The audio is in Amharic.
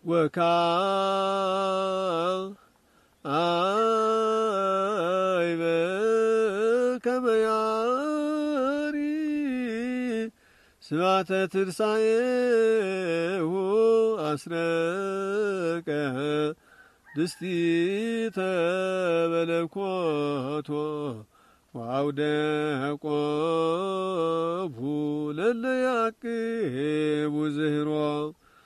ወካይበ ከመያሪ ስባተ ትርሳኤሁ አስረቀ ድስቲተ በለኮቶ ወአውደቆ ለለያቅቡ ዝህሮ